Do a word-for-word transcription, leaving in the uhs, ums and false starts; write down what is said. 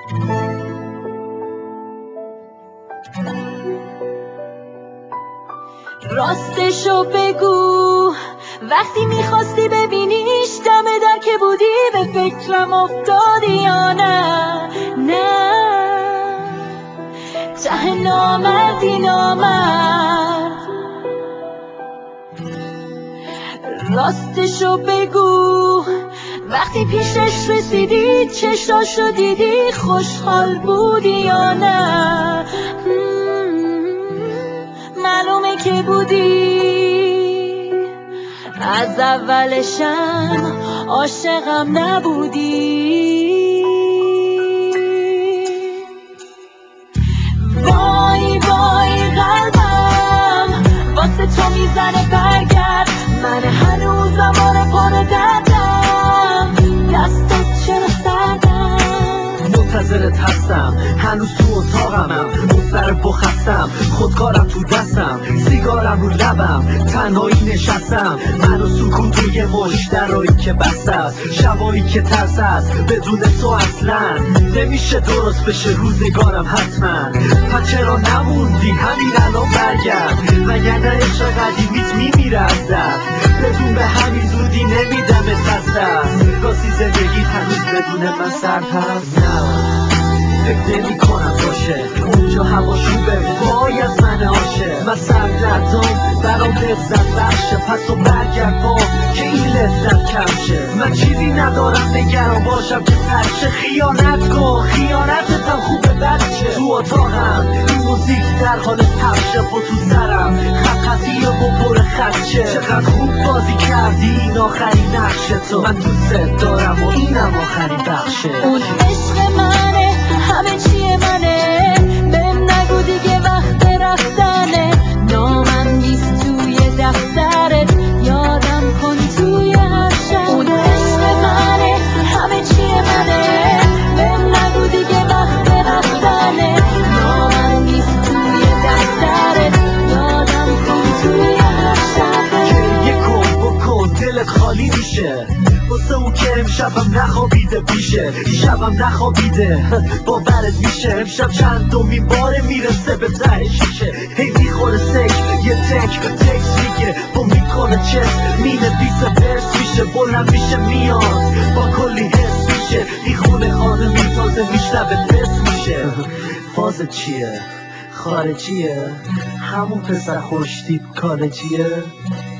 راستشو بگو وقتی میخواستی ببینیش دم در که بودی به فکرم افتادی یا نه نه ته نامردی نامرد راستشو بگو وقتی پیشش رسیدی چشاشو دیدی خوشحال بودی یا نه معلومه که بودی از اولشم عاشقم نبودی وای وای قلبم واسه تو میزنه برگرد من هنوزم آره پر دردم دستت چرا سردم منتظرت هستم هنوز تو اتاقمم مضطر بخستم خودکارم تو دستم سیگارم رو لبم تنهایی نشستم من و سکون توی مشترایی که بسته است شبایی که ترس است بدون تو اصلا نمیشه درست بشه روزگارم حتما پس چرا نموندی همین الان برگرد وگرنه عشق قدیمیت میمیره از دست بدون به همین زودی نمیدمت از دست راستی زندگیت هنوز بدون من سرد هست نه فکر نمی کنم باشه اونجا هوا شوبه وای از من عاشق من سردردم برام لذت بخشه پس و برگرد با که این لذت کم شه من چیزی ندارم نگران باشم که پرشه خیانت کن خیانتت هم خوبه بچه تو اتاقم این موزیک در حال پخشه و تو سرم خط خطیه و پر خدشه چقدر خوب بازی کردی این آخرین نقشه تو من دوست دارم و اینم آخرین بخشه اون عشق منه همه چیه منه بهم نگو دیگه وقت رفتنه نامم نیست توی دفترت یادم کن توی هر شب اون عشق منه همه چیه منه بهم نگو دیگه وقت رفتنه نامم نیست توی دفترت یادم کن توی هر شب گریه کن بکن دلت خالی میشه واسه اون که امشبم نخوابیده پیشه شبم نخوابیده باورت میشه امشب چندمین باره میرسه به ته شیشه هی میخوره سک یه تک تکس میگه با میکنه چست مینویسه برس میشه بلند میشه میاد با کلی حس میشه میخونه خانه میتازه میشنبه بس میشه فاز چیه؟ خارجیه؟ همون پسر خوشتیپ کالجیه؟